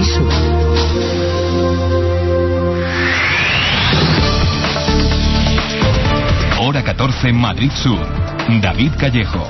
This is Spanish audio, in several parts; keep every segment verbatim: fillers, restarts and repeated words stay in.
Madrid Sur. Hora catorce, Madrid Sur. David Callejo.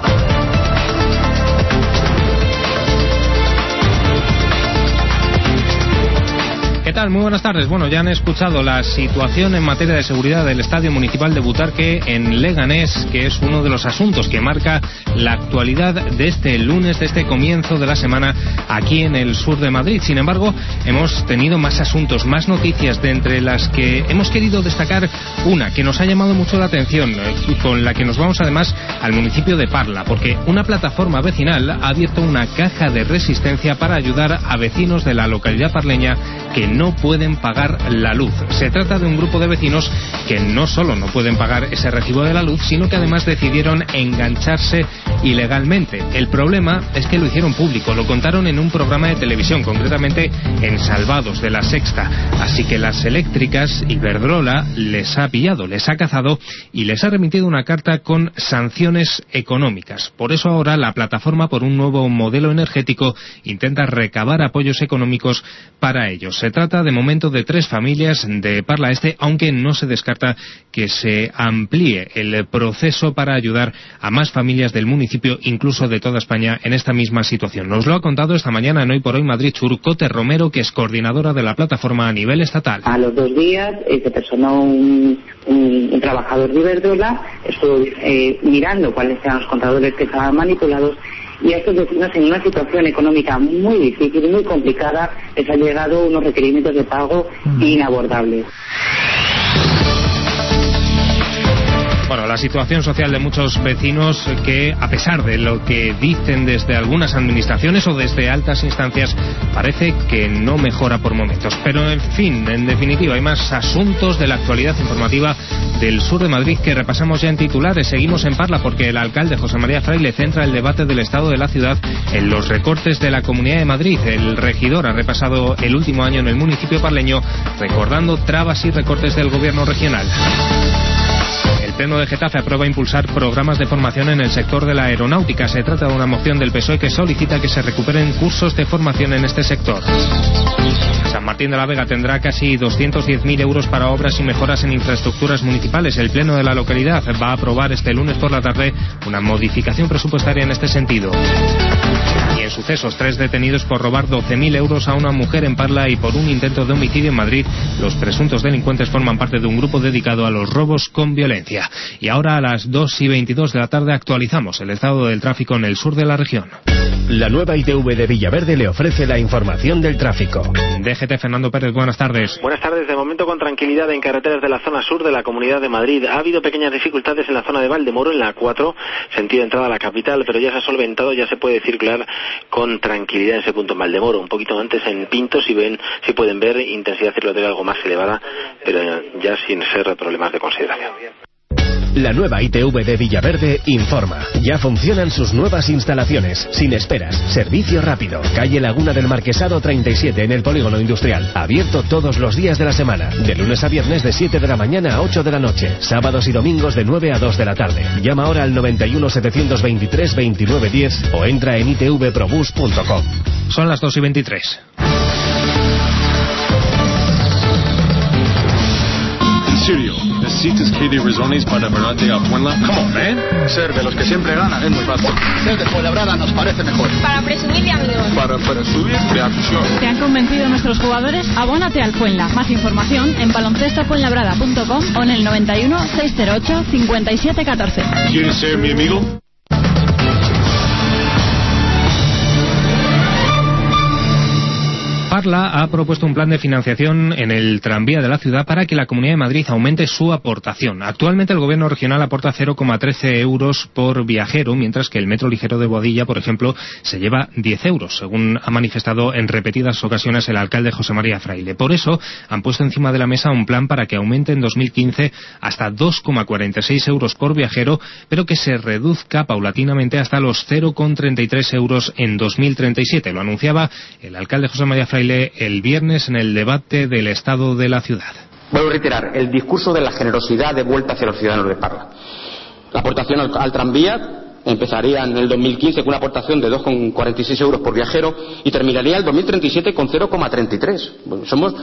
¿Qué tal? Muy buenas tardes. Bueno, ya han escuchado la situación en materia de seguridad del Estadio Municipal de Butarque en Leganés, que es uno de los asuntos que marca la actualidad de este lunes, de este comienzo de la semana aquí en el sur de Madrid. Sin embargo, hemos tenido más asuntos, más noticias, de entre las que hemos querido destacar una que nos ha llamado mucho la atención y con la que nos vamos además al municipio de Parla, porque una plataforma vecinal ha abierto una caja de resistencia para ayudar a vecinos de la localidad parleña que no pueden pagar la luz. Se trata de un grupo de vecinos que no solo no pueden pagar ese recibo de la luz, sino que además decidieron engancharse ilegalmente. El problema es que lo hicieron público, lo contaron en un programa de televisión, concretamente en Salvados de La Sexta. Así que las eléctricas, Iberdrola, les ha pillado, les ha cazado y les ha remitido una carta con sanciones económicas. Por eso ahora la plataforma por un nuevo modelo energético intenta recabar apoyos económicos para ellos. Se trata de momento de tres familias de Parla Este, aunque no se descarta que se amplíe el proceso para ayudar a más familias del municipio, incluso de toda España, en esta misma situación. Nos lo ha contado esta mañana en Hoy por Hoy Madrid Sur Cote Romero, que es coordinadora de la plataforma a nivel estatal. A los dos días eh, se personó un, un, un trabajador de Iberdrola, estuvo eh, mirando cuáles eran los contadores que estaban manipulados, y a estos vecinos en una situación económica muy difícil, muy complicada, les han llegado unos requerimientos de pago inabordables. Bueno, la situación social de muchos vecinos que, a pesar de lo que dicen desde algunas administraciones o desde altas instancias, parece que no mejora por momentos. Pero, en fin, en definitiva, hay más asuntos de la actualidad informativa del sur de Madrid que repasamos ya en titulares. Seguimos en Parla porque el alcalde José María Fraile centra el debate del estado de la ciudad en los recortes de la Comunidad de Madrid. El regidor ha repasado el último año en el municipio parleño, recordando trabas y recortes del gobierno regional. El Pleno de Getafe aprueba impulsar programas de formación en el sector de la aeronáutica. Se trata de una moción del P S O E que solicita que se recuperen cursos de formación en este sector. San Martín de la Vega tendrá casi doscientos diez mil euros para obras y mejoras en infraestructuras municipales. El Pleno de la localidad va a aprobar este lunes por la tarde una modificación presupuestaria en este sentido. Y en sucesos, tres detenidos por robar doce mil euros a una mujer en Parla y por un intento de homicidio en Madrid. Los presuntos delincuentes forman parte de un grupo dedicado a los robos con violencia. Y ahora a las dos y veintidós de la tarde actualizamos el estado del tráfico en el sur de la región. La nueva I T V de Villaverde le ofrece la información del tráfico. D G T Fernando Pérez, buenas tardes. Buenas tardes. De momento con tranquilidad en carreteras de la zona sur de la Comunidad de Madrid. Ha habido pequeñas dificultades en la zona de Valdemoro, en la A cuatro, sentido entrada a la capital, pero ya se ha solventado, ya se puede circular con tranquilidad en ese punto en Valdemoro. Un poquito antes en Pinto, si ven, si pueden ver intensidad circulatoria algo más elevada, pero ya sin ser problemas de consideración. La nueva I T V de Villaverde informa. Ya funcionan sus nuevas instalaciones, sin esperas, servicio rápido. Calle Laguna del Marquesado treinta y siete en el Polígono Industrial. Abierto todos los días de la semana. De lunes a viernes de siete de la mañana a ocho de la noche. Sábados y domingos de nueve a dos de la tarde. Llama ahora al noventa y uno setecientos veintitrés veintinueve diez o entra en i t v probus punto com. Son las dos y veintitrés. Serio, ¿necesitas Katie Rizzonis para ganarte a Puebla? Come on, man. Ser de los que siempre ganan es muy fácil. Ser de Fuenlabrada nos parece mejor. Para presumir de amigos. Para presumir de afición. ¿Te han convencido nuestros jugadores? Abónate al Fuenla. Más información en baloncesto fuenlabrada punto com o en el noventa y uno seiscientos ocho cincuenta y siete catorce. ¿Quieres ser mi amigo? Parla ha propuesto un plan de financiación en el tranvía de la ciudad para que la Comunidad de Madrid aumente su aportación. Actualmente el gobierno regional aporta cero coma trece euros por viajero, mientras que el metro ligero de Boadilla, por ejemplo, se lleva diez euros, según ha manifestado en repetidas ocasiones el alcalde José María Fraile. Por eso han puesto encima de la mesa un plan para que aumente en dos mil quince hasta dos coma cuarenta y seis euros por viajero, pero que se reduzca paulatinamente hasta los cero coma treinta y tres euros en dos mil treinta y siete. Lo anunciaba el alcalde José María Fraile el viernes en el debate del estado de la ciudad. Vuelvo a reiterar, el discurso de la generosidad de vuelta hacia los ciudadanos de Parla. La aportación al, al tranvía empezaría en el dos mil quince con una aportación de dos coma cuarenta y seis euros por viajero y terminaría el dos mil treinta y siete con cero coma treinta y tres. Bueno, somos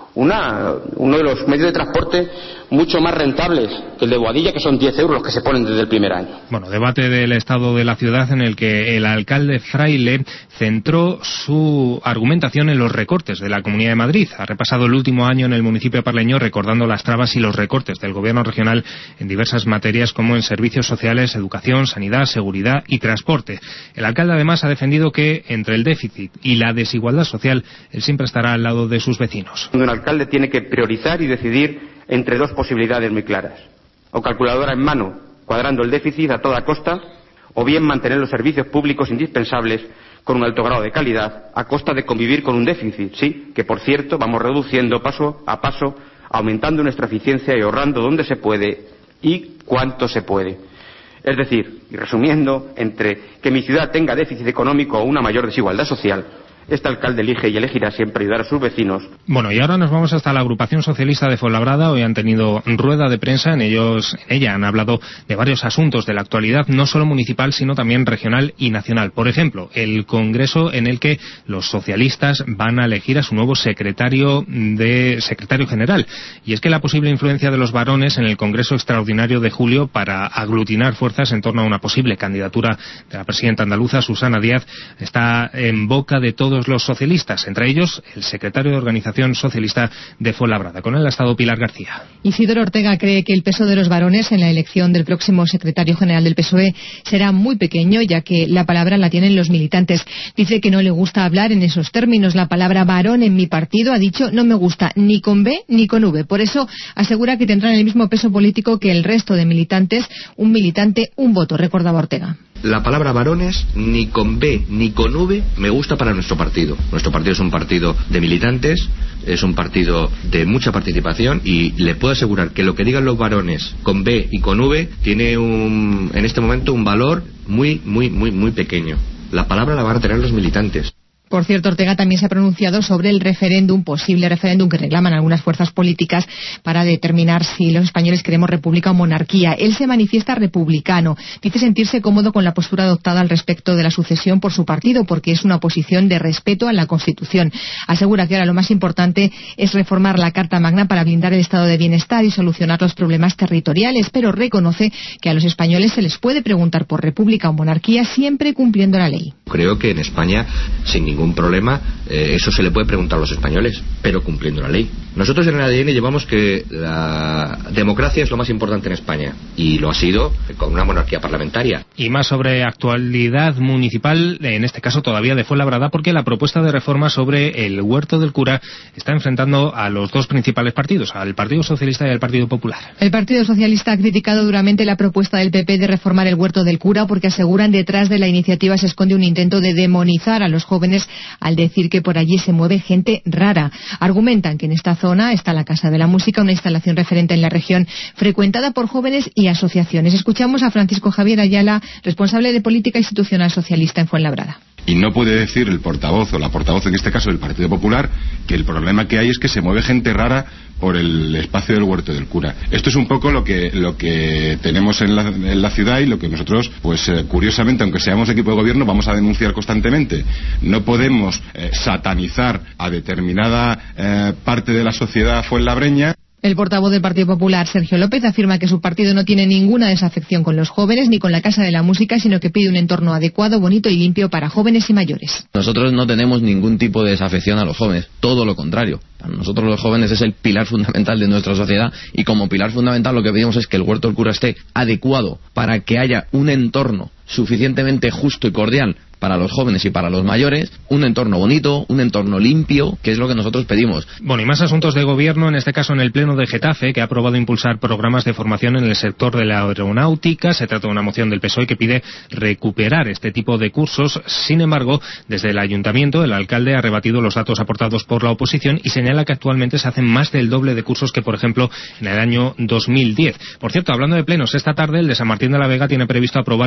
una, uno de los medios de transporte mucho más rentables que el de Boadilla, que son diez euros los que se ponen desde el primer año. Bueno, debate del estado de la ciudad en el que el alcalde Fraile centró su argumentación en los recortes de la Comunidad de Madrid. Ha repasado el último año en el municipio parleño recordando las trabas y los recortes del gobierno regional en diversas materias como en servicios sociales, educación, sanidad, seguridad y transporte. El alcalde además ha defendido que entre el déficit y la desigualdad social él siempre estará al lado de sus vecinos. Un alcalde tiene que priorizar y decidir entre dos posibilidades muy claras: o calculadora en mano, cuadrando el déficit a toda costa, o bien mantener los servicios públicos indispensables con un alto grado de calidad a costa de convivir con un déficit, sí, que por cierto vamos reduciendo paso a paso, aumentando nuestra eficiencia y ahorrando donde se puede y cuánto se puede. Es decir, y resumiendo, entre que mi ciudad tenga déficit económico o una mayor desigualdad social, este alcalde elige y elegirá siempre ayudar a sus vecinos. Bueno, y ahora nos vamos hasta la agrupación socialista de Fuenlabrada. Hoy han tenido rueda de prensa. En ellos, en ella han hablado de varios asuntos de la actualidad, no solo municipal, sino también regional y nacional. Por ejemplo, el congreso en el que los socialistas van a elegir a su nuevo secretario de secretario general. Y es que la posible influencia de los varones en el congreso extraordinario de julio para aglutinar fuerzas en torno a una posible candidatura de la presidenta andaluza, Susana Díaz, está en boca de todos los socialistas, entre ellos el secretario de Organización Socialista de Fuenlabrada. Con él ha estado Pilar García. Isidoro Ortega cree que el peso de los varones en la elección del próximo secretario general del P S O E será muy pequeño, ya que la palabra la tienen los militantes. Dice que no le gusta hablar en esos términos. La palabra varón en mi partido, ha dicho, no me gusta ni con B ni con V. Por eso asegura que tendrán el mismo peso político que el resto de militantes. Un militante, un voto, recordaba Ortega. La palabra varones ni con B ni con V me gusta para nuestro partido. Nuestro partido es un partido de militantes, es un partido de mucha participación y le puedo asegurar que lo que digan los varones con B y con V tiene un, en este momento un valor muy, muy, muy, muy pequeño. La palabra la van a tener los militantes. Por cierto, Ortega también se ha pronunciado sobre el referéndum, posible referéndum que reclaman algunas fuerzas políticas para determinar si los españoles queremos república o monarquía. Él se manifiesta republicano. Dice sentirse cómodo con la postura adoptada al respecto de la sucesión por su partido, porque es una posición de respeto a la Constitución. Asegura que ahora lo más importante es reformar la Carta Magna para blindar el estado de bienestar y solucionar los problemas territoriales, pero reconoce que a los españoles se les puede preguntar por república o monarquía siempre cumpliendo la ley. Creo que en España, sin ningún problema, eh, eso se le puede preguntar a los españoles, pero cumpliendo la ley. Nosotros en el A D N llevamos que la democracia es lo más importante en España y lo ha sido con una monarquía parlamentaria. Y más sobre actualidad municipal, en este caso todavía de Fuenlabrada, porque la propuesta de reforma sobre el huerto del cura está enfrentando a los dos principales partidos, al Partido Socialista y al Partido Popular. El Partido Socialista ha criticado duramente la propuesta del P P de reformar el huerto del cura porque aseguran detrás de la iniciativa se esconde un intento de demonizar a los jóvenes al decir que por allí se mueve gente rara. Argumentan que en esta zona está la Casa de la Música, una instalación referente en la región frecuentada por jóvenes y asociaciones. Escuchamos a Francisco Javier Ayala, responsable de Política Institucional Socialista en Fuenlabrada. Y no puede decir el portavoz o la portavoz en este caso del Partido Popular que el problema que hay es que se mueve gente rara por el espacio del huerto del cura. Esto es un poco lo que lo que tenemos en la, en la ciudad y lo que nosotros, pues eh, curiosamente, aunque seamos equipo de gobierno, vamos a denunciar constantemente. No podemos eh, satanizar a determinada eh, parte de la sociedad fuenlabreña. El portavoz del Partido Popular, Sergio López, afirma que su partido no tiene ninguna desafección con los jóvenes ni con la Casa de la Música, sino que pide un entorno adecuado, bonito y limpio para jóvenes y mayores. Nosotros no tenemos ningún tipo de desafección a los jóvenes, todo lo contrario. Para nosotros los jóvenes es el pilar fundamental de nuestra sociedad y como pilar fundamental lo que pedimos es que el huerto del cura esté adecuado para que haya un entorno suficientemente justo y cordial para los jóvenes y para los mayores, un entorno bonito, un entorno limpio, que es lo que nosotros pedimos. Bueno, y más asuntos de gobierno, en este caso en el Pleno de Getafe, que ha aprobado impulsar programas de formación en el sector de la aeronáutica. Se trata de una moción del P S O E que pide recuperar este tipo de cursos. Sin embargo, desde el Ayuntamiento, el alcalde ha rebatido los datos aportados por la oposición y señala que actualmente se hacen más del doble de cursos que, por ejemplo, en el año dos mil diez. Por cierto, hablando de plenos, esta tarde el de San Martín de la Vega tiene previsto aprobar casi doscientos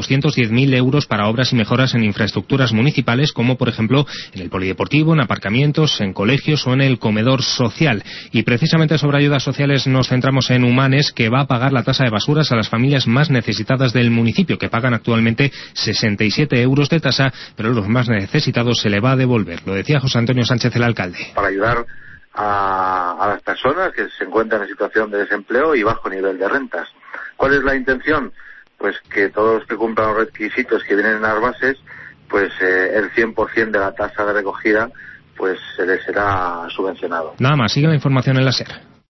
doscientos diez mil euros para obras y mejoras en infraestructuras municipales, como por ejemplo en el polideportivo, en aparcamientos, en colegios o en el comedor social. Y precisamente sobre ayudas sociales nos centramos en Humanes, que va a pagar la tasa de basuras a las familias más necesitadas del municipio, que pagan actualmente sesenta y siete euros de tasa, pero a los más necesitados se le va a devolver. Lo decía José Antonio Sánchez, el alcalde. Para ayudar a, a las personas que se encuentran en situación de desempleo y bajo nivel de rentas. ¿Cuál es la intención? Pues que todos los que cumplan los requisitos que vienen en las bases, pues eh, el cien por ciento de la tasa de recogida pues se les será subvencionado. Nada más, sigue la información en la SER.